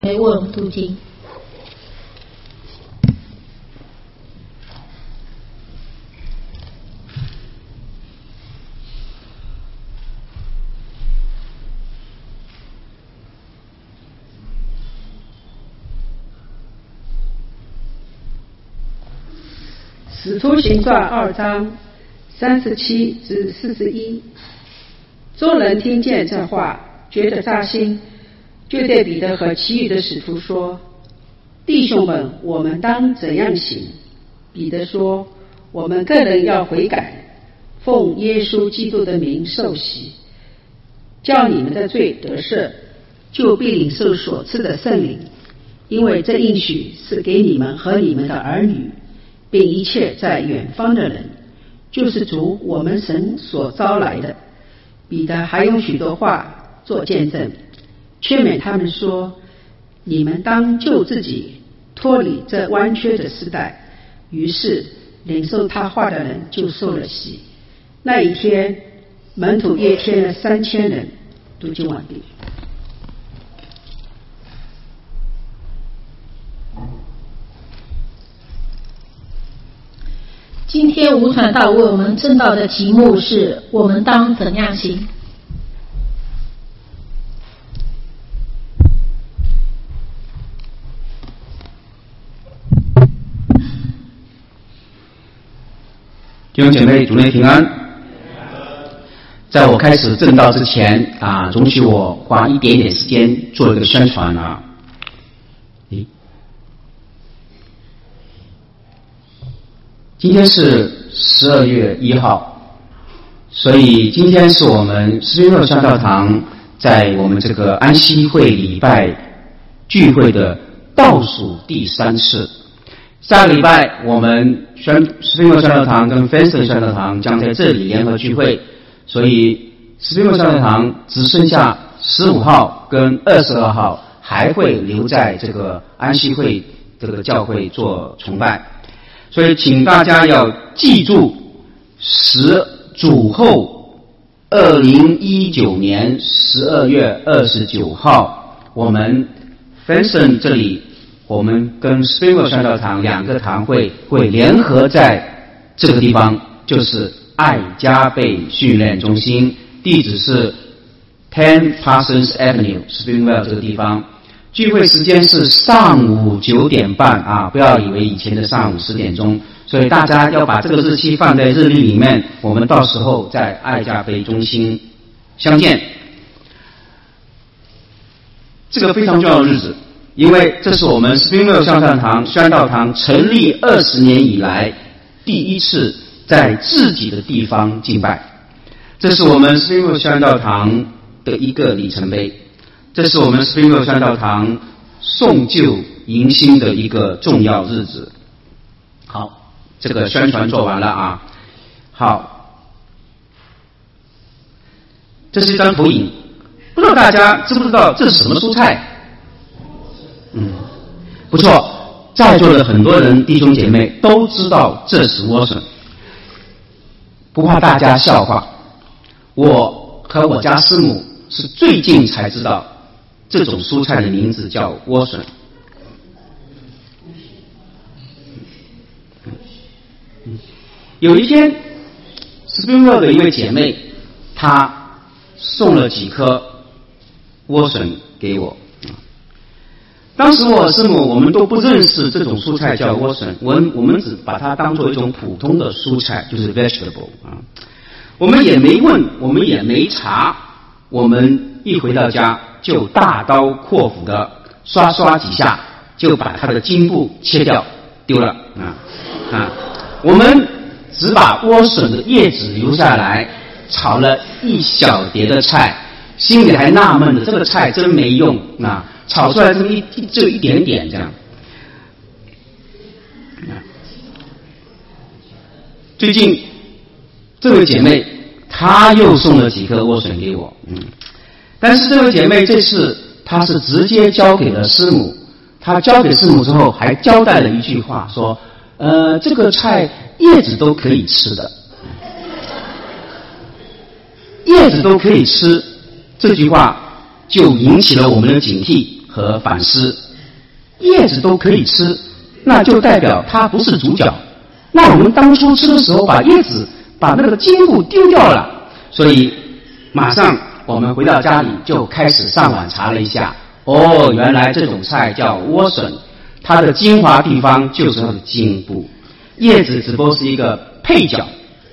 为我们读经。 使徒行传2章37至41。众人听见这话，觉得扎心，就对彼得和其余的使徒说：弟兄们，我们当怎样行？彼得说：我们个人要悔改，奉耶稣基督的名受洗，叫你们的罪得赦，就必领受所赐的圣灵，因为这应许是给你们和你们的儿女，并一切在远方的人，就是主我们神所招来的。彼得还用许多话做见证，劝勉他们说：你们当救自己，脱离这弯曲的时代。于是领受他话的人就受了洗。那一天，门徒约添了3000人。读经完毕。 今天吴传道为我们正道的题目是：我们当怎样行？ 弟兄姐妹，主内平安。在我开始正道之前容许我花一点点时间做一个宣传今天是12月1号，所以今天是我们斯宾诺香教堂在我们这个安息会礼拜聚会的倒数第3次。下个礼拜我们斯宾诺香教堂跟 Fenster 香教堂将在这里联合聚会，所以斯宾诺香教堂只剩下15号跟22号还会留在这个安息会这个教会做崇拜。所以请大家要记住主后2019年12月29号我们 Fenson 这里，我们跟 Springwell 香教堂2个堂会联合在这个地方，就是爱加倍训练中心，地址是10 Parsons Avenue Springwell 这个地方。聚会时间是上午9点半不要以为以前的上午10点钟，所以大家要把这个日期放在日历里面，我们到时候在爱加倍中心相见。这个非常重要的日子，因为这是我们 Springwell 香道堂成立20年以来第一次在自己的地方敬拜，这是我们 Springwell 香道堂的一个里程碑，这是我们 Springwell 香教堂送旧迎新的一个重要日子。好，这个宣传做完了好，这是一张投影，不知道大家知不知道这是什么蔬菜？不错，在座的很多人弟兄姐妹都知道这是莴笋。不怕大家笑话，我和我家师母是最近才知道这种蔬菜的名字叫莴笋。有一天 Springwell 的一位姐妹，她送了几颗莴笋给我。当时我师母我们都不认识这种蔬菜叫莴笋，我们只把它当作一种普通的蔬菜，就是 vegetable 我们也没问，我们也没查，我们一回到家就大刀阔斧的刷几下，就把它的茎部切掉丢了我们只把莴笋的叶子留下来，炒了一小碟的菜，心里还纳闷的，这个菜真没用炒出来就一点点这样。最近这位姐妹她又送了几颗莴笋给我但是这位姐妹这次她是直接交给了师母，她交给师母之后还交代了一句话，说这个菜叶子都可以吃的，叶子都可以吃，这句话就引起了我们的警惕和反思。叶子都可以吃，那就代表它不是主角。那我们当初吃的时候把叶子把那个茎部丢掉了，所以马上我们回到家里就开始上网查了一下，原来这种菜叫莴笋，它的精华地方就是它的茎部，叶子只不过是一个配角。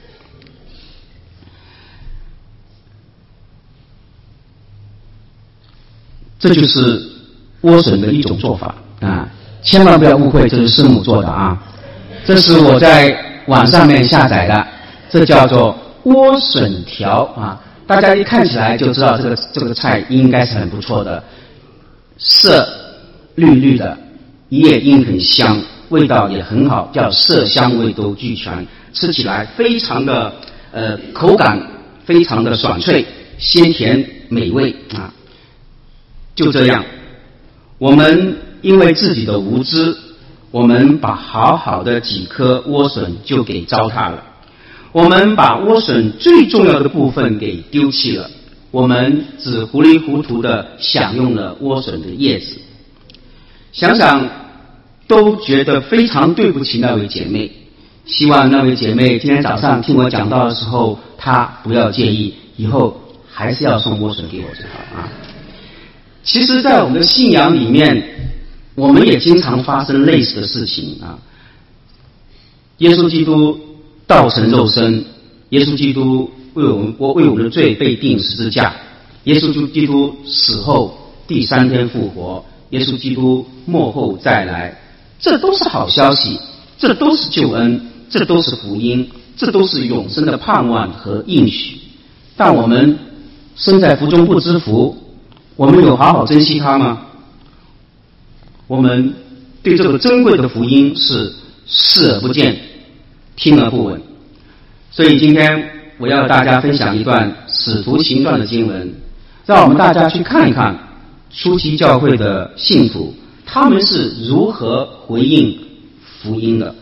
这就是莴笋的一种做法啊，千万不要误会，这是师母做的啊。这是我在网上面下载的，这叫做莴笋条啊。大家一看起来就知道这个菜应该是很不错的，色绿绿的，叶应很香，味道也很好，叫色香味都俱全，吃起来非常的口感非常的爽脆，鲜甜美味啊。就这样，我们因为自己的无知，我们把好好的几颗莴笋就给糟蹋了，我们把莴笋最重要的部分给丢弃了，我们只糊里糊涂的享用了莴笋的叶子。想想都觉得非常对不起那位姐妹，希望那位姐妹今天早上听我讲到的时候，她不要介意，以后还是要送莴笋给我就好啊。其实在我们的信仰里面，我们也经常发生类似的事情啊。耶稣基督道成肉身，耶稣基督为我们的罪被钉十字架，耶稣基督死后第3天复活，耶稣基督末后再来，这都是好消息，这都是救恩，这都是福音，这都是永生的盼望和应许。但我们身在福中不知福，我们有好好珍惜它吗？我们对这个珍贵的福音是视而不见，听而不闻。所以今天我要大家分享一段使徒行传的经文，让我们大家去看一看初期教会的信徒他们是如何回应福音的。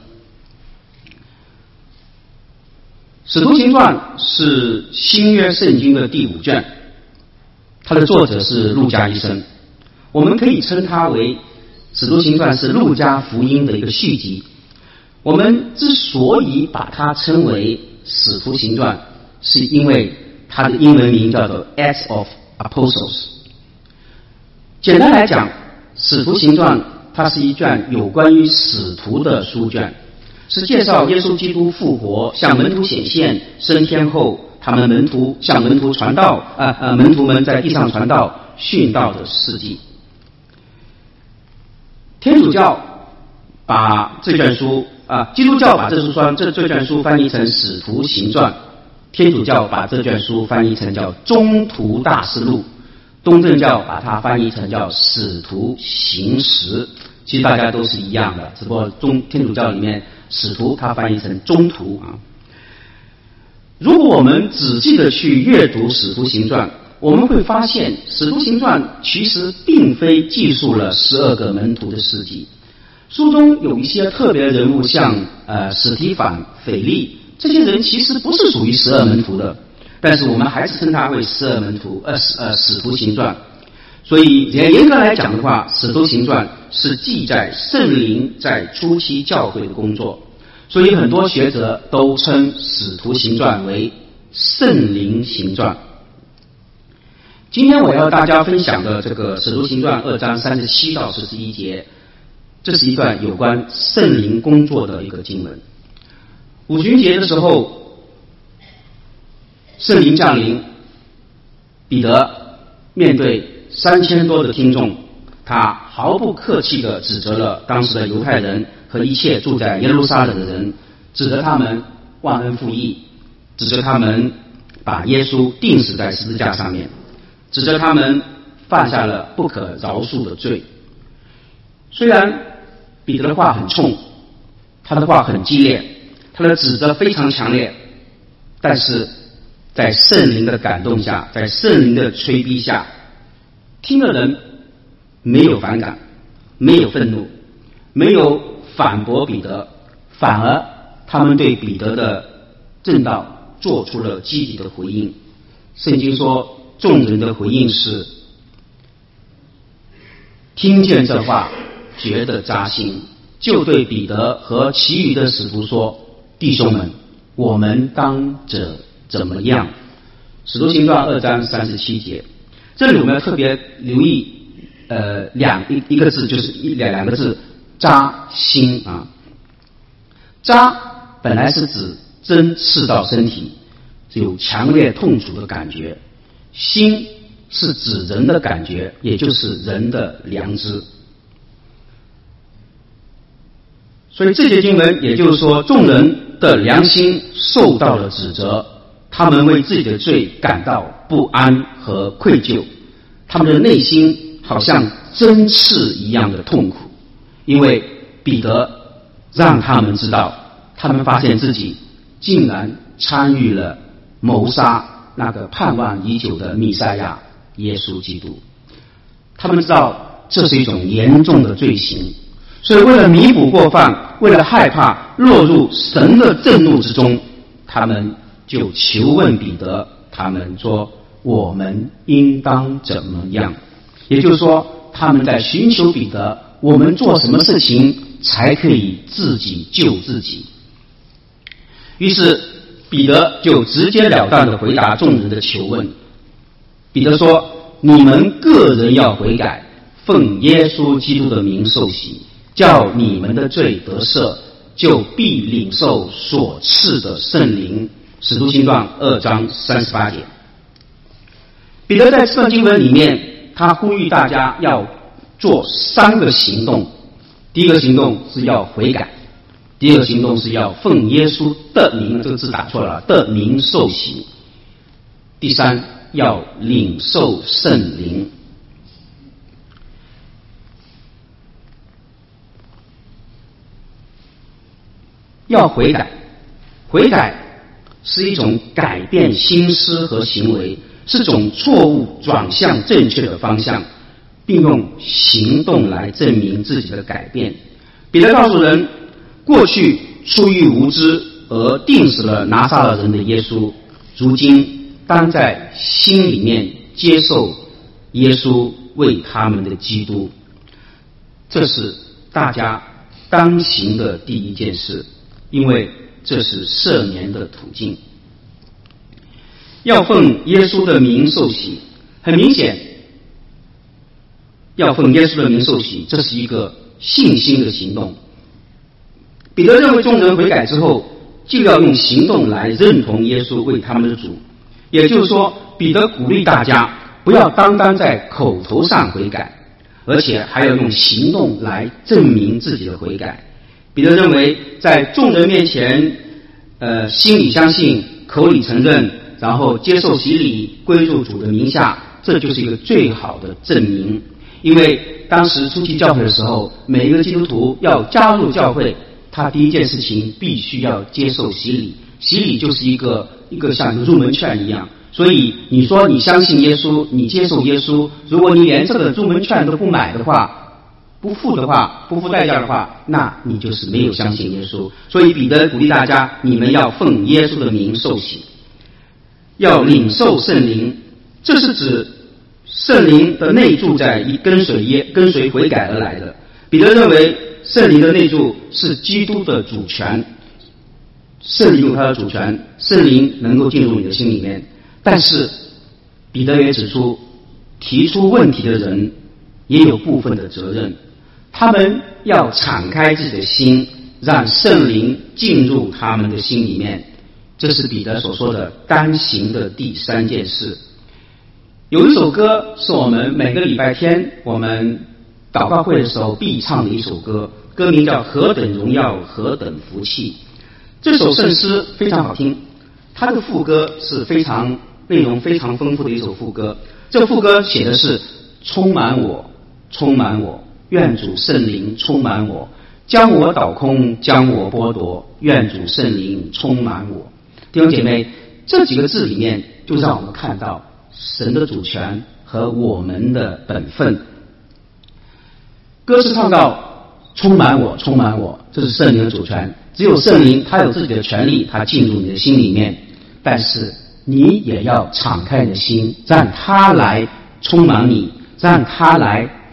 使徒行传是新约圣经的第5卷，它的作者是路加医生，我们可以称它为使徒行传是路加福音的一个续集。我们之所以把它称为使徒行传，是因为它的英文名叫做 Acts of Apostles。 简单来讲，使徒行传它是一卷有关于使徒的书卷，是介绍耶稣基督复活向门徒显现升天后他们向门徒传道门徒们在地上传道殉道的事迹。天主教把这卷书基督教把这卷书翻译成使徒行传，天主教把这卷书翻译成叫中途大事录，东正教把它翻译成叫使徒行实。其实大家都是一样的，只不过天主教里面使徒它翻译成中途啊。如果我们仔细的去阅读使徒行传，我们会发现使徒行传其实并非记述了12个门徒的事迹。书中有一些特别人物，像史提反、腓力，这些人其实不是属于12门徒的，但是我们还是称他为12门徒使徒行传。所以严格来讲的话，使徒行传是记载圣灵在初期教会的工作，所以很多学者都称使徒行传为圣灵行传。今天我要大家分享的这个使徒行传2章37到41节，这是一段有关圣灵工作的一个经文。五旬节的时候，圣灵降临，彼得面对3000多的听众，他毫不客气地指责了当时的犹太人和一切住在耶路撒冷的人，指责他们忘恩负义，指责他们把耶稣钉死在十字架上面，指责他们犯下了不可饶恕的罪。虽然彼得的话很冲，他的话很激烈，他的指责非常强烈，但是在圣灵的感动下，在圣灵的催逼下，听的人没有反感，没有愤怒，没有反驳彼得，反而他们对彼得的正道做出了积极的回应。圣经说众人的回应是听见这话，觉得扎心，就对彼得和其余的使徒说：弟兄们，我们当怎么样？使徒行传2章37节，这里我们要特别留意一个字，就是两个字，扎心啊。扎本来是指针刺到身体，有强烈痛楚的感觉；心是指人的感觉，也就是人的良知。所以这些经文也就是说，众人的良心受到了指责，他们为自己的罪感到不安和愧疚，他们的内心好像针刺一样的痛苦，因为彼得让他们知道，他们发现自己竟然参与了谋杀那个盼望已久的弥赛亚耶稣基督。他们知道这是一种严重的罪行，所以为了弥补过犯，为了害怕落入神的震怒之中，他们就求问彼得，他们说：我们应当怎么样？也就是说，他们在寻求彼得，我们做什么事情才可以自己救自己？于是彼得就直截了当地回答众人的求问。彼得说：你们个人要悔改，奉耶稣基督的名受洗，叫你们的罪得赦，就必领受所赐的圣灵。使徒行传2章38节。彼得在这段经文里面，他呼吁大家要做3个行动。第一个行动是要悔改，第二个行动是要奉耶稣的名，这个字打错了，的名受洗，第3要领受圣灵。要悔改，悔改是一种改变心思和行为，是种错误转向正确的方向，并用行动来证明自己的改变。彼得告诉人，过去出于无知而钉死了拿撒勒人的耶稣，如今当在心里面接受耶稣为他们的基督。这是大家当行的第一件事，因为这是赦免的途径。要奉耶稣的名受洗，很明显，要奉耶稣的名受洗，这是一个信心的行动。彼得认为众人悔改之后，就要用行动来认同耶稣为他们的主。也就是说，彼得鼓励大家不要单单在口头上悔改，而且还要用行动来证明自己的悔改。彼得认为，在众人面前，心里相信，口里承认，然后接受洗礼，归入主的名下，这就是一个最好的证明。因为当时初期教会的时候，每一个基督徒要加入教会，他第一件事情必须要接受洗礼。洗礼就是一个像一个入门券一样。所以你说你相信耶稣，你接受耶稣，如果你连这个入门券都不买的话，不付代价的话，那你就是没有相信耶稣。所以彼得鼓励大家，你们要奉耶稣的名受洗，要领受圣灵。这是指圣灵的内住在跟随悔改而来的。彼得认为圣灵的内住是基督的主权，圣灵有他的主权，圣灵能够进入你的心里面。但是彼得也指出，提出问题的人也有部分的责任，他们要敞开自己的心，让圣灵进入他们的心里面。这是彼得所说的当行的第3件事。有一首歌是我们每个礼拜天我们祷告会的时候必唱的一首歌，歌名叫《何等荣耀，何等福气》。这首圣诗非常好听，它的副歌是内容非常丰富的一首副歌。这个副歌写的是：充满我，充满我，愿主圣灵充满我，将我倒空，将我剥夺，愿主圣灵充满我。弟兄姐妹，这几个字里面就让我们看到神的主权和我们的本分。歌词唱到充满我，充满我，这是圣灵的主权。只有圣灵他有自己的权利，他进入你的心里面，但是你也要敞开你的心，让他来充满你，让他来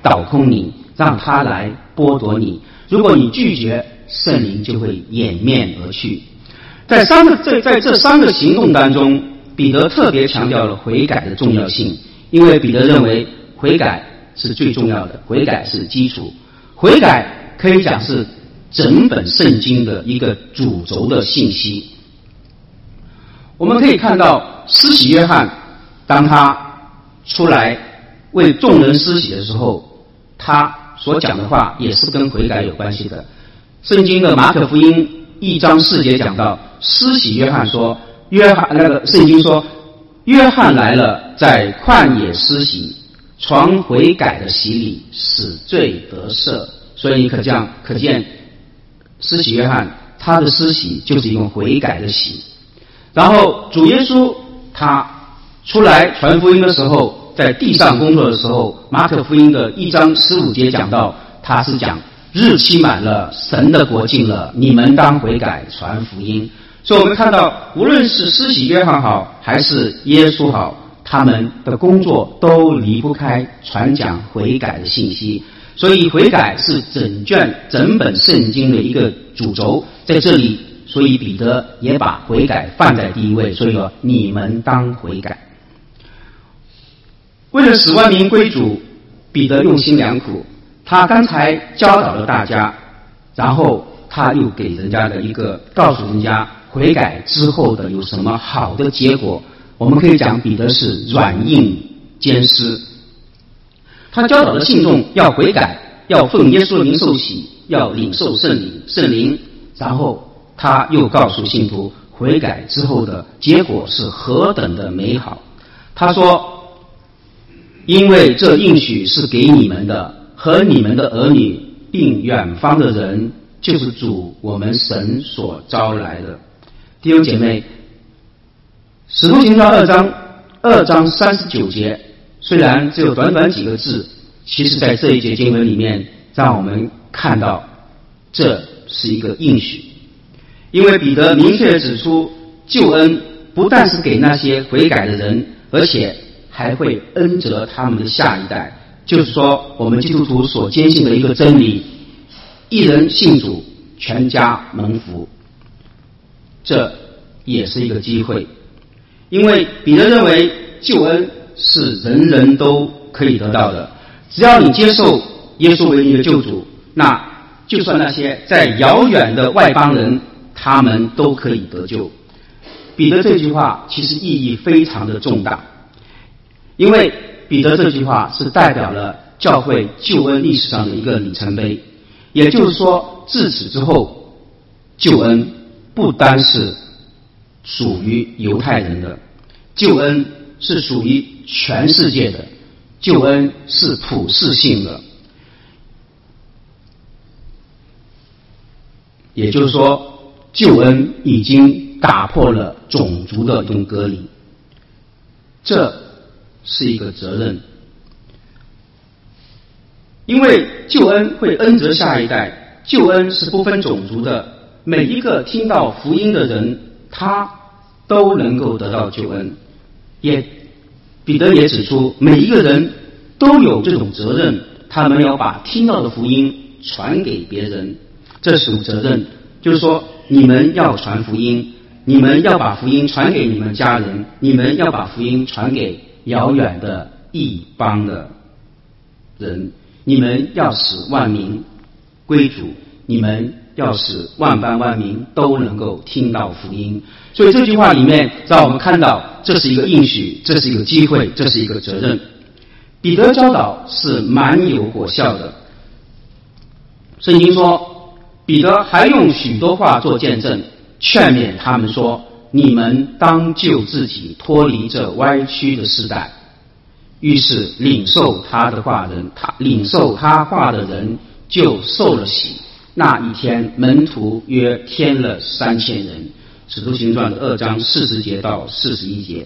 倒空你，让他来剥夺你。如果你拒绝，圣灵就会掩面而去。在这三个行动当中，彼得特别强调了悔改的重要性，因为彼得认为悔改是最重要的，悔改是基础，悔改可以讲是整本圣经的一个主轴的信息。我们可以看到施洗约翰当他出来为众人施洗的时候，他所讲的话也是跟悔改有关系的。圣经的马可福音1章4节讲到，施洗约翰说，圣经说，约翰来了，在旷野施洗，传悔改的洗礼，使罪得赦。所以可见施洗约翰他的施洗就是一种悔改的洗。然后主耶稣他出来传福音的时候，在地上工作的时候，马可福音的1章15节讲到，他是讲日期满了，神的国近了，你们当悔改传福音。所以我们看到无论是施洗约翰好还是耶稣好，他们的工作都离不开传讲悔改的信息。所以悔改是整本圣经的一个主轴，在这里所以彼得也把悔改放在第一位，所以说你们当悔改。为了使万民归主，彼得用心良苦，他刚才教导了大家，然后他又给人家的一个告诉人家悔改之后的有什么好的结果。我们可以讲彼得是软硬兼施，他教导的信众要悔改，要奉耶稣的名受洗，要领受圣灵，然后他又告诉信徒悔改之后的结果是何等的美好。他说，因为这应许是给你们的和你们的儿女并远方的人，就是主我们神所招来的。弟兄姐妹，使徒行传2章39节虽然只有短短几个字，其实在这一节经文里面让我们看到这是一个应许。因为彼得明确指出，救恩不但是给那些悔改的人，而且还会恩泽他们的下一代。就是说，我们基督徒所坚信的一个真理，一人信主，全家蒙福，这也是一个机会。因为彼得认为救恩是人人都可以得到的，只要你接受耶稣为你的救主，那就算那些在遥远的外邦人，他们都可以得救。彼得这句话其实意义非常的重大，因为彼得这句话是代表了教会救恩历史上的一个里程碑。也就是说，自此之后，救恩不单是属于犹太人的，救恩是属于全世界的，救恩是普世性的。也就是说，救恩已经打破了种族的一种隔离，这是一个责任。因为救恩会恩泽下一代，救恩是不分种族的，每一个听到福音的人，他都能够得到救恩。彼得也指出，每一个人都有这种责任，他们要把听到的福音传给别人。这是责任，就是说你们要传福音，你们要把福音传给你们家人，你们要把福音传给遥远的异邦的人，你们要使万民归主，你们要使万邦万民都能够听到福音。所以这句话里面让我们看到，这是一个应许，这是一个机会，这是一个责任。彼得教导是蛮有果效的。圣经说，彼得还用许多话做见证，劝勉他们说，你们当救自己脱离这歪曲的时代。于是领受他话的人就受了洗。那一天门徒约添了3000人。使徒行传的2章40节到41节。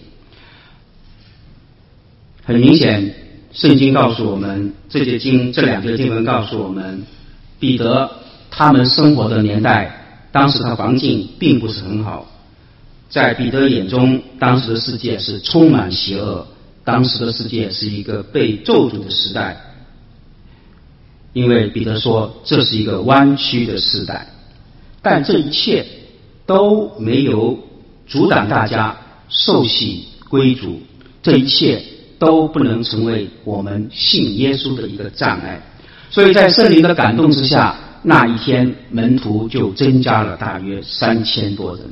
很明显，圣经告诉我们，这两节经文告诉我们，彼得他们生活的年代，当时的环境并不是很好。在彼得眼中，当时的世界是充满邪恶，当时的世界是一个被咒诅的时代。 因为彼得说这是一个弯曲的时代，但这一切都没有阻挡大家受洗归主，这一切都不能成为我们信耶稣的一个障碍。所以在圣灵的感动之下，那一天门徒就增加了大约3000多人。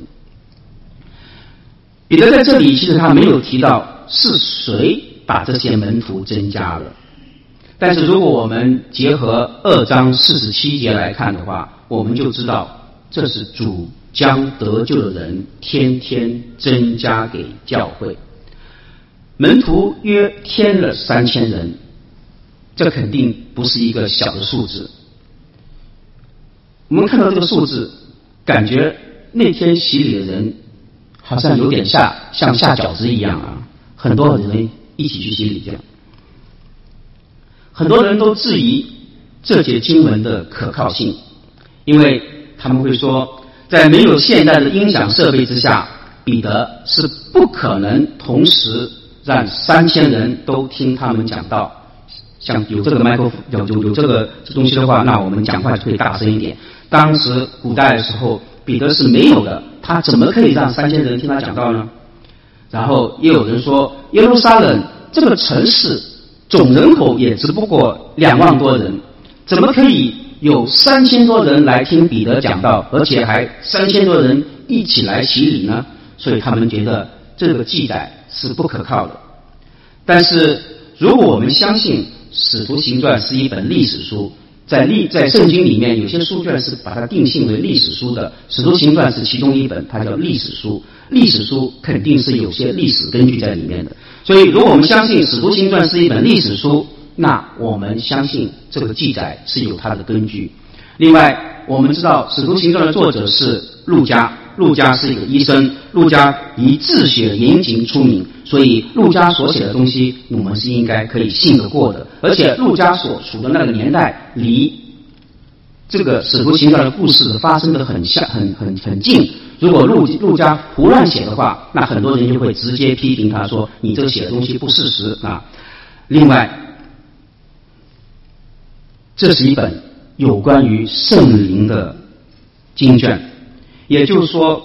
彼得在这里其实他没有提到是谁把这些门徒增加了，但是如果我们结合2章47节来看的话，我们就知道这是主将得救的人天天增加给教会。门徒约添了3000人，这肯定不是一个小的数字。我们看到这个数字，感觉那天洗礼的人好像有点像下饺子一样啊，很多人一起去洗礼这样。很多人都质疑这节经文的可靠性，因为他们会说，在没有现代的音响设备之下，彼得是不可能同时让3000人都听他们讲道。像有这个麦克风，有这个东西的话，那我们讲话就可以大声一点。当时古代的时候，彼得是没有的，他怎么可以让3000人听他讲道呢？然后也有人说，耶路撒冷这个城市总人口也只不过2万多人，怎么可以有3000多人来听彼得讲道，而且还3000多人一起来洗礼呢？所以他们觉得这个记载是不可靠的。但是如果我们相信使徒行传是一本历史书，在圣经里面有些书卷是把它定性为历史书的，使徒行传是其中一本，它叫历史书。历史书肯定是有些历史根据在里面的，所以如果我们相信使徒行传是一本历史书，那我们相信这个记载是有它的根据。另外我们知道使徒行传的作者是路加，路加是一个医生，路加以治血严谨出名，所以路加所写的东西我们是应该可以信得过的。而且路加所处的那个年代离这个使徒行传的故事发生的很近，如果路加胡乱写的话，那很多人就会直接批评他说你这写的东西不事实啊。另外这是一本有关于圣灵的经卷，也就是说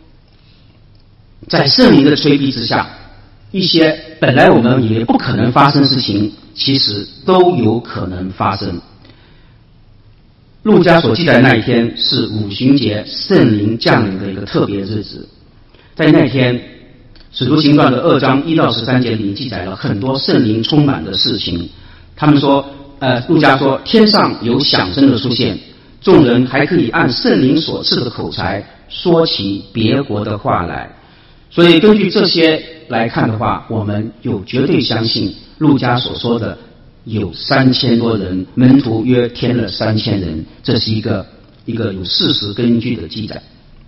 在圣灵的催逼之下，一些本来我们以为不可能发生的事情其实都有可能发生。路加所记载的那一天是五旬节圣灵降临的一个特别日子，在那天使徒行传的2章1到13节里记载了很多圣灵充满的事情。他们说路加说天上有响声的出现，众人还可以按圣灵所赐的口才说起别国的话来。所以根据这些来看的话，我们就绝对相信路加所说的有3000多人，门徒约添了3000人，这是一个有事实根据的记载。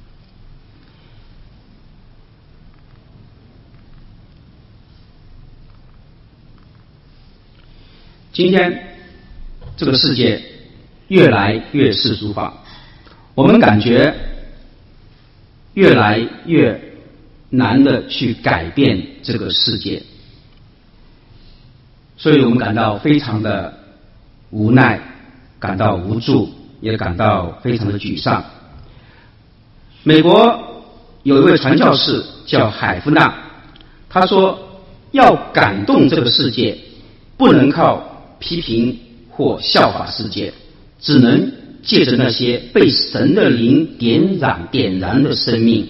今天这个世界越来越世俗化，我们感觉越来越难的去改变这个世界，所以我们感到非常的无奈，感到无助，也感到非常的沮丧。美国有一位传教士叫海夫纳，他说要感动这个世界，不能靠批评或效法世界，只能借着那些被神的灵点燃的生命。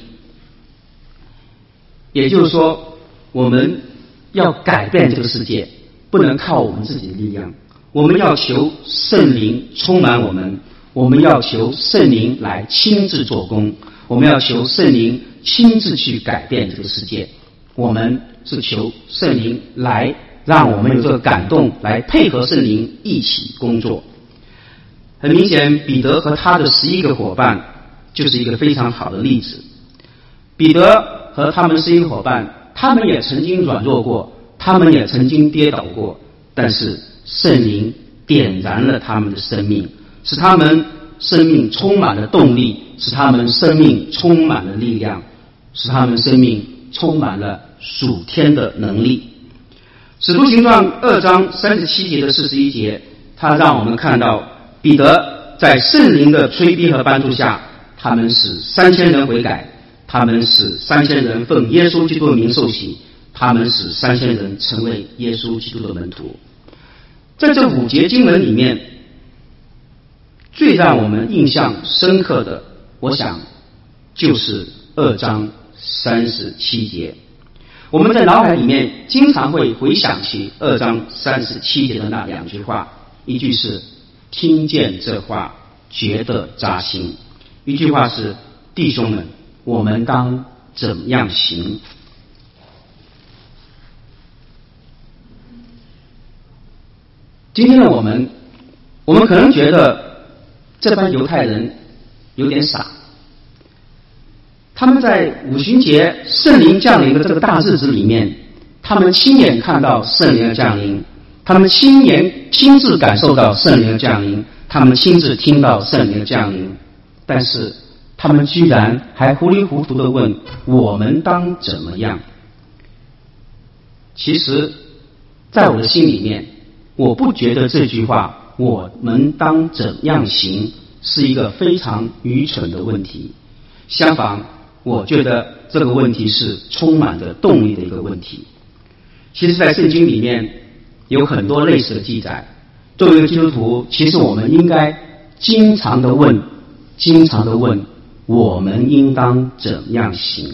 也就是说，我们要改变这个世界，不能靠我们自己的力量，我们要求圣灵充满我们，我们要求圣灵来亲自做工，我们要求圣灵亲自去改变这个世界。我们是求圣灵来让我们有这个感动，来配合圣灵一起工作。很明显，彼得和他的11个伙伴就是一个非常好的例子。彼得和他们11个伙伴，他们也曾经软弱过，他们也曾经跌倒过，但是圣灵点燃了他们的生命，使他们生命充满了动力，使他们生命充满了力量，使他们生命充满了属天的能力。使徒行传2章37节的41节他让我们看到彼得在圣灵的催逼和帮助下，他们使3000人悔改，他们使3000人奉耶稣基督的名受洗，他们使3000人成为耶稣基督的门徒。在这5节经文里面，最让我们印象深刻的，我想就是2章37节。我们在脑海里面经常会回想起2章37节的那2句话，一句是听见这话觉得扎心，一句话是弟兄们，我们当怎样行。今天的我们可能觉得这帮犹太人有点傻，他们在五旬节圣灵降临的这个大日子里面，他们亲眼看到圣灵的降临，他们亲自感受到圣灵的降临，他们亲自听到圣灵的降临，但是他们居然还糊里糊涂地问我们当怎么样。其实在我的心里面，我不觉得这句话我们当怎样行是一个非常愚蠢的问题，相反我觉得这个问题是充满着动力的一个问题。其实在圣经里面有很多类似的记载，作为一个基督徒，其实我们应该经常的问我们应当怎样行。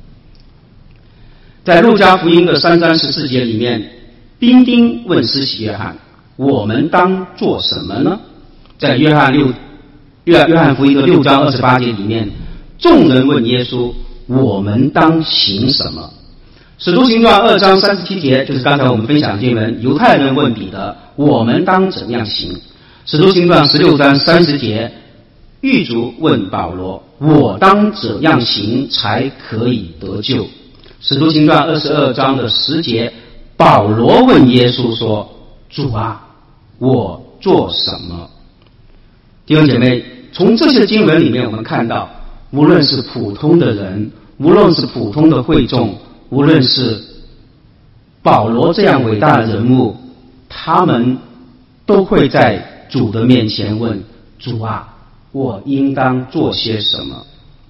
在路加福音的3章14节里面，兵丁问施洗约翰，我们当做什么呢？在约翰福音的6章28节里面，众人问耶稣，我们当行什么？使徒行传2章37节，就是刚才我们分享的经文，犹太人问彼得，我们当怎样行？使徒行传16章30节，狱卒问保罗，我当怎样行才可以得救？使徒行传22章的10节，保罗问耶稣说，主啊，我做什么？弟兄姐妹，从这些经文里面我们看到，无论是普通的人，无论是普通的会众，无论是保罗这样伟大的人物，他们都会在主的面前问，主啊，我应当做些什么？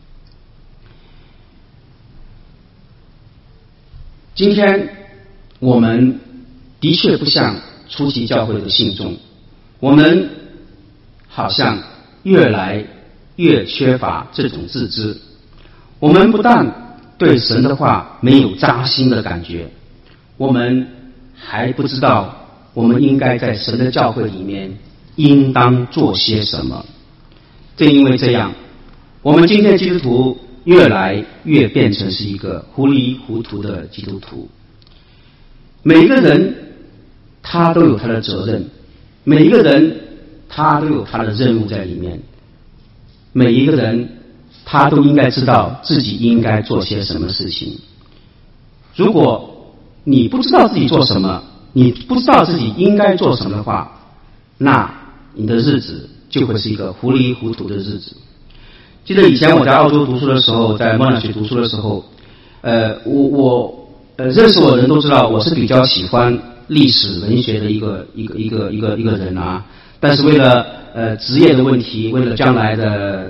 今天我们的确不像初期教会的信众，我们好像越来越缺乏这种自知。我们不但对神的话没有扎心的感觉，我们还不知道我们应该在神的教会里面应当做些什么。正因为这样，我们今天基督徒越来越变成是一个糊里糊涂的基督徒。每一个人他都有他的责任，每一个人他都有他的任务在里面，每一个人他都应该知道自己应该做些什么事情。如果你不知道自己做什么，你不知道自己应该做什么的话，那你的日子就会是一个糊里糊涂的日子。记得以前我在澳洲读书的时候，在莫纳学读书的时候，我认识我的人都知道我是比较喜欢历史文学的一个人啊。但是为了职业的问题，为了将来的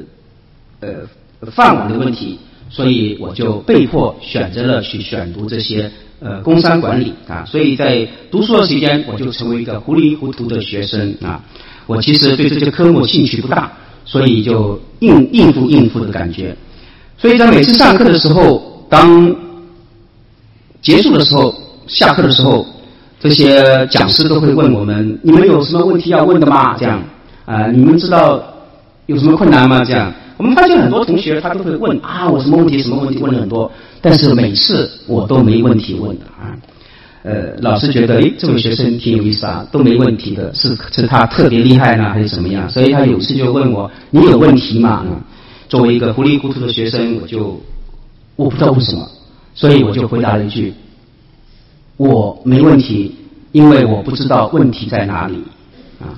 饭碗的问题，所以我就被迫选择了去选读这些工商管理啊。所以在读书的时间，我就成为一个糊里糊涂的学生啊。我其实对这些科目兴趣不大，所以就应付的感觉。所以在每次上课的时候，当结束的时候，下课的时候，这些讲师都会问我们，你们有什么问题要问的吗？这样你们知道有什么困难吗？这样我们发现很多同学他都会问啊，我什么问题问了很多，但是每次我都没问题问的啊。老师觉得这位学生挺有意思啊，都没问题的，是他特别厉害呢，还是怎么样？所以他有次就问我，你有问题吗？作为一个糊里糊涂的学生，我不知道为什么，所以我就回答了一句，我没问题，因为我不知道问题在哪里啊。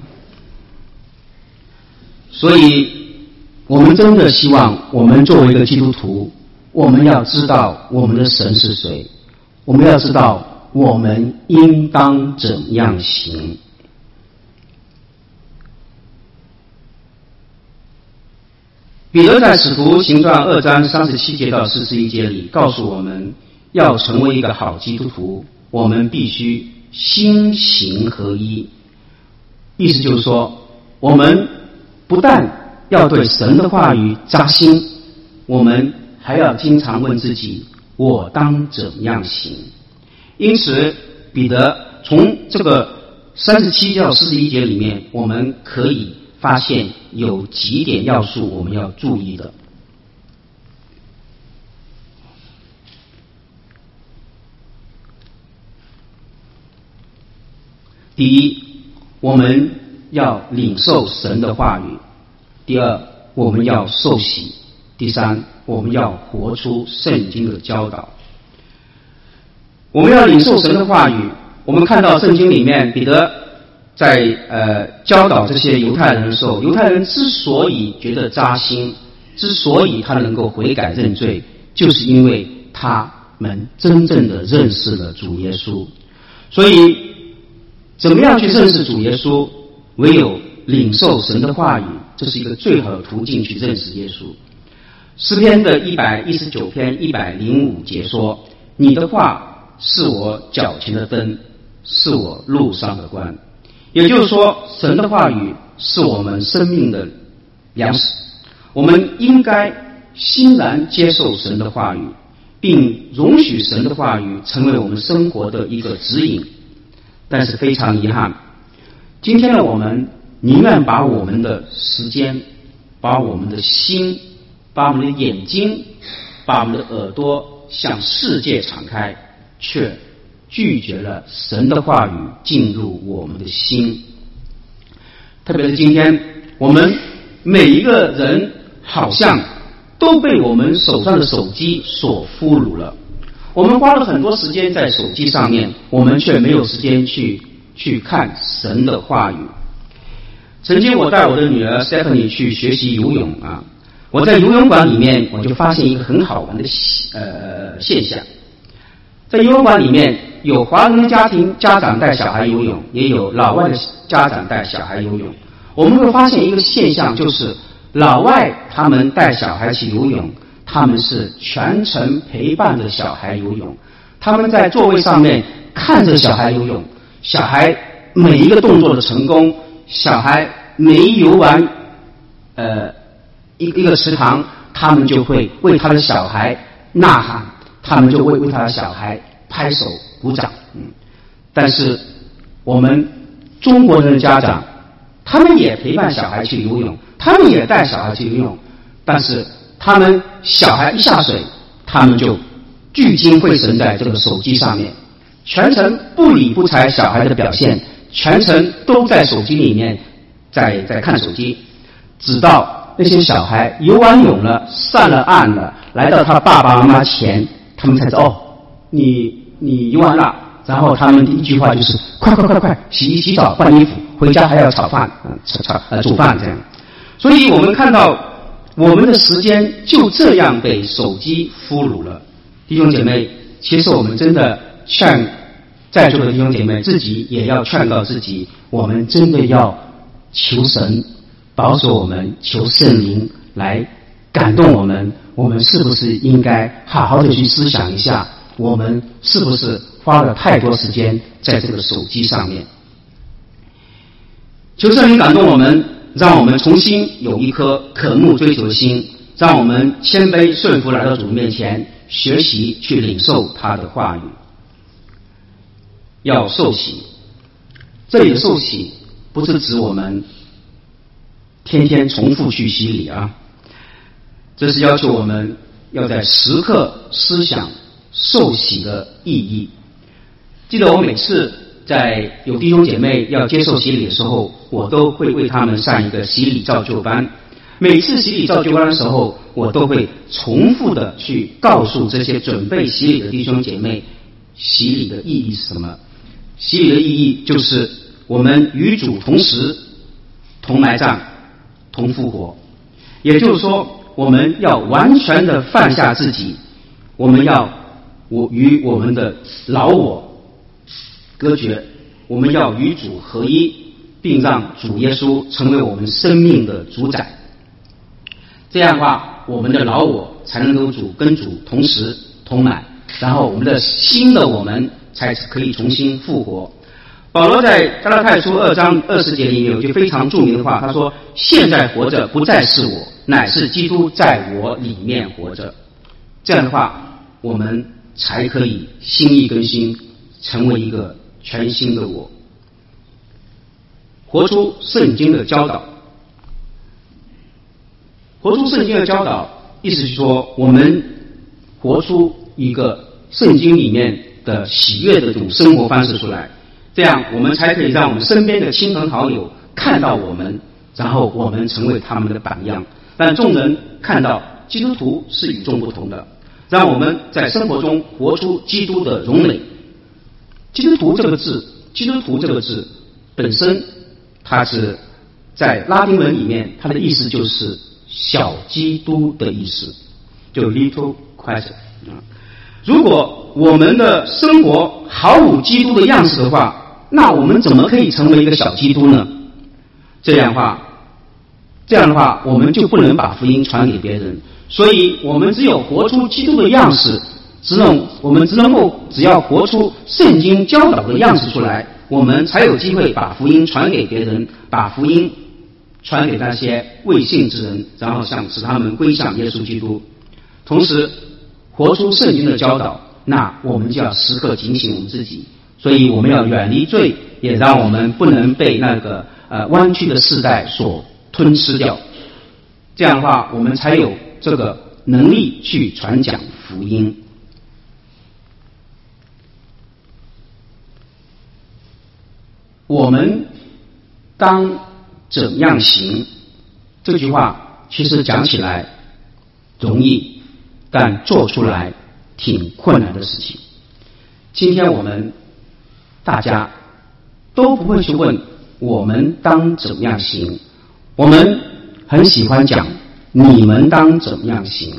所以我们真的希望我们作为一个基督徒，我们要知道我们的神是谁，我们要知道我们应当怎样行。 彼得在使徒行传2章37节到41节里告诉我们，要成为一个好基督徒，我们必须心行合一。意思就是说，我们不但要对神的话语扎心，我们还要经常问自己，我当怎样行？因此彼得从这个37到41节里面，我们可以发现有几点要素我们要注意的。第一，我们要领受神的话语；第二，我们要受洗；第三，我们要活出圣经的教导。我们要领受神的话语，我们看到圣经里面彼得在教导这些犹太人的时候，犹太人之所以觉得扎心，之所以他能够悔改认罪，就是因为他们真正的认识了主耶稣。所以怎么样去认识主耶稣？唯有领受神的话语，这是一个最好的途径去认识耶稣。诗篇的119篇105节说，你的话是我脚前的灯，是我路上的光。也就是说，神的话语是我们生命的粮食，我们应该欣然接受神的话语，并容许神的话语成为我们生活的一个指引。但是非常遗憾，今天的我们宁愿把我们的时间，把我们的心，把我们的眼睛，把我们的耳朵向世界敞开，却拒绝了神的话语进入我们的心。特别是今天，我们每一个人好像都被我们手上的手机所俘虏了。我们花了很多时间在手机上面，我们却没有时间去看神的话语。曾经我带我的女儿 Stephanie 去学习游泳啊，我在游泳馆里面我就发现一个很好玩的现象。在游泳馆里面有华人的家长带小孩游泳，也有老外的家长带小孩游泳。我们会发现一个现象，就是老外他们带小孩去游泳，他们是全程陪伴着小孩游泳，他们在座位上面看着小孩游泳，小孩每一个动作的成功，小孩每一游完一个池塘，他们就会为他的小孩呐喊，他们就会为他的小孩拍手鼓掌。但是我们中国人的家长，他们也陪伴小孩去游泳，他们也带小孩去游泳，但是他们小孩一下水，他们就聚精会神在这个手机上面，全程不理不睬小孩的表现，全程都在手机里面在看手机，直到那些小孩游完泳了，上了岸了，来到他爸爸妈妈前，他们才知道哦，你游完了。然后他们第一句话就是快，洗澡换衣服，回家还要炒饭煮饭这样。所以我们看到我们的时间就这样被手机俘虏了。弟兄姐妹，其实我们真的劝在座的弟兄姐妹自己也要劝告自己，我们真的要求神保守我们，求圣灵来感动我们，我们是不是应该好好的去思想一下，我们是不是花了太多时间在这个手机上面。求圣灵感动我们，让我们重新有一颗渴慕追求的心，让我们谦卑顺服来到主面前，学习去领受他的话语。要受洗，这里的受洗不是指我们天天重复去洗礼啊，这是要求我们要在时刻思想受洗的意义。记得我每次在有弟兄姐妹要接受洗礼的时候，我都会为他们上一个洗礼造就班。每次洗礼造就班的时候，我都会重复的去告诉这些准备洗礼的弟兄姐妹，洗礼的意义是什么？洗礼的意义就是我们与主同时，同埋葬，同复活。也就是说，我们要完全的放下自己，我们要与我们的老我隔绝，我们要与主合一，并让主耶稣成为我们生命的主宰。 这样的话，我们的老我才能够跟主同时同满，然后我们的新的我们才可以重新复活。保罗在加拉太书2章20节里面有句非常著名的话，他说：现在活着不再是我，乃是基督在我里面活着。这样的话，我们才可以心意更新，成为一个全新的我，活出圣经的教导。活出圣经的教导，意思是说，我们活出一个圣经里面的喜悦的这种生活方式出来，这样我们才可以让我们身边的亲朋好友看到我们，然后我们成为他们的榜样，让众人看到基督徒是与众不同的，让我们在生活中活出基督的荣美。基督徒这个字本身，它是在拉丁文里面，它的意思就是小基督的意思，就 little Christ。如果我们的生活毫无基督的样式的话，那我们怎么可以成为一个小基督呢？这样的话，我们就不能把福音传给别人。所以我们只有活出基督的样式，我们只要活出圣经教导的样式出来，我们才有机会把福音传给别人，把福音传给那些未信之人，然后使他们归向耶稣基督。同时活出圣经的教导，那我们就要时刻警醒我们自己，所以我们要远离罪，也让我们不能被那个弯曲的世代所吞吃掉。这样的话，我们才有这个能力去传讲福音。我们当怎样行？这句话其实讲起来容易，但做出来挺困难的事情。今天我们大家都不会去问我们当怎么样行，我们很喜欢讲你们当怎么样行。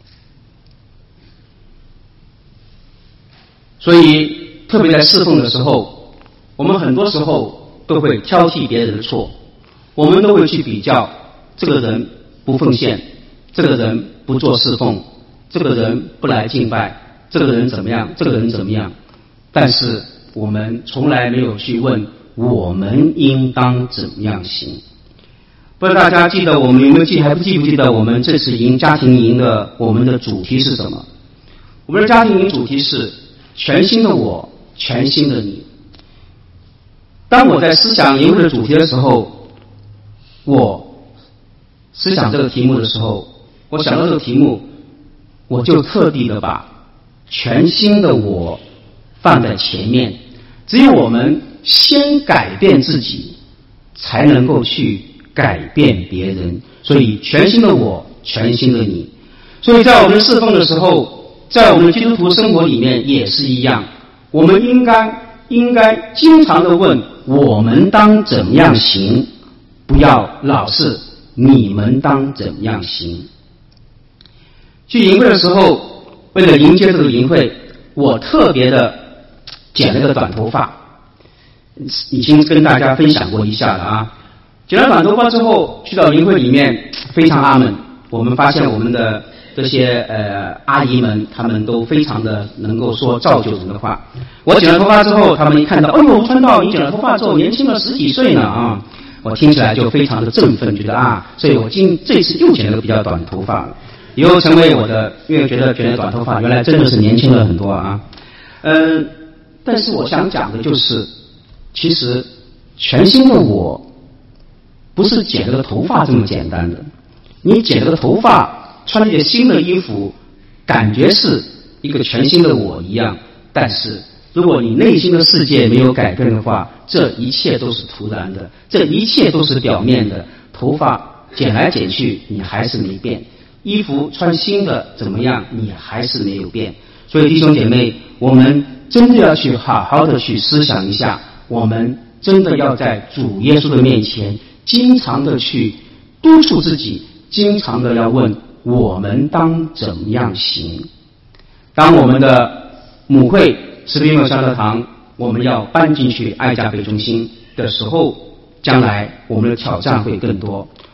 所以特别在侍奉的时候，我们很多时候都会挑剔别人的错，我们都会去比较这个人不奉献，这个人不做侍奉，这个人不来敬拜，这个人怎么样，这个人怎么样。但是我们从来没有去问我们应当怎么样行。不知道大家记得我们有没有还不记不记得我们这次家庭营的我们的主题是什么？我们的家庭营主题是全新的我，全新的你。当我在思想营会的主题的时候，我思想这个题目的时候，我想到这个题目，我就特地的把全新的我放在前面。只有我们先改变自己，才能够去改变别人。所以全新的我，全新的你。所以在我们侍奉的时候，在我们基督徒生活里面也是一样，我们应该经常的问我们当怎么样行，不要老是你们当怎么样行。去营会的时候，为了迎接这个营会，我特别的剪了个短头发，已经跟大家分享过一下了啊。剪了短头发之后，去到营会里面非常阿门。我们发现我们的这些阿姨们，她们都非常的能够说造就人的话。我剪了头发之后，她们一看到，哎呦，川道你剪了头发之后年轻了10几岁呢啊！我听起来就非常的振奋，觉得啊，所以我这次又剪了个比较短的头发了，以后成为我的，因为觉得剪了短头发原来真的是年轻了很多啊。但是我想讲的就是，其实全新的我不是剪了个头发这么简单的。你剪了个头发，穿了一件新的衣服，感觉是一个全新的我一样，但是如果你内心的世界没有改变的话，这一切都是徒然的，这一切都是表面的。头发剪来剪去，你还是没变；衣服穿新的怎么样，你还是没有变。所以弟兄姐妹，我们真的要去好好的去思想一下，我们真的要在主耶稣的面前经常的去督促自己，经常的要问我们当怎么样行。当我们的母会士兵友香乐堂我们要搬进去爱家北中心的时候，将来我们的挑战会更多。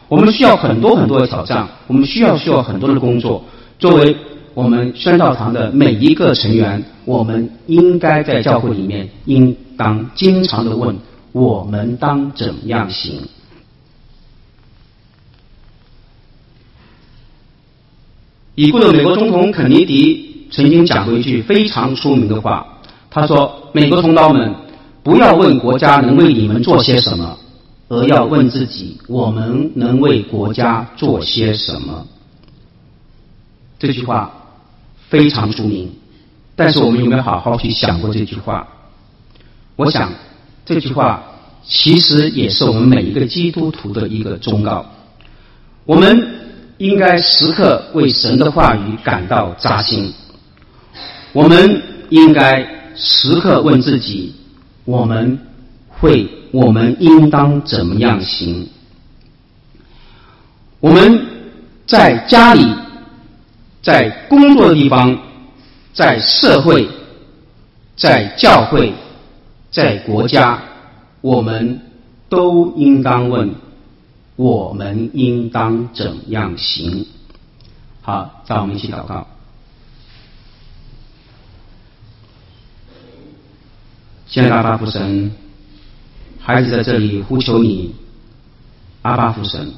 我们需要很多很多的挑战，我们需要很多的工作。作为我们宣道堂的每一个成员，我们应该在教会里面应当经常的问，我们当怎样行？已故的美国总统肯尼迪曾经讲过一句非常出名的话，他说，美国同胞们，不要问国家能为你们做些什么，而要问自己，我们能为国家做些什么。这句话非常出名，但是我们有没有好好去想过这句话？我想这句话其实也是我们每一个基督徒的一个忠告。我们应该时刻为神的话语感到扎心，我们应该时刻问自己，我们应当怎么样行？我们在家里，在工作的地方，在社会，在教会，在国家，我们都应当问，我们应当怎样行？好，让我们一起祷告。亲爱的阿爸父神，孩子在这里呼求你，阿爸父神，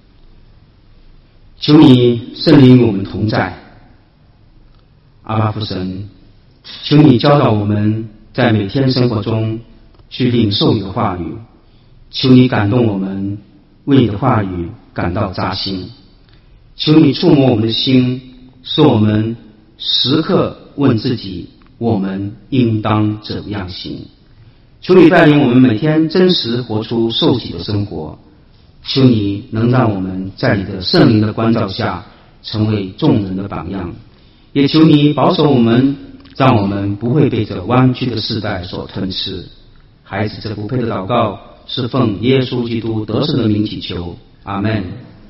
求你圣灵与我们同在。阿爸父神，求你教导我们在每天生活中去领受你的话语，求你感动我们为你的话语感到扎心，求你触摸我们的心，使我们时刻问自己，我们应当怎样行？求你带领我们每天真实活出受洗的生活，求你能让我们在你的圣灵的光照下成为众人的榜样，也求你保守我们，让我们不会被这弯曲的世代所吞噬。孩子这不配的祷告是奉耶稣基督得胜的名祈求，阿们。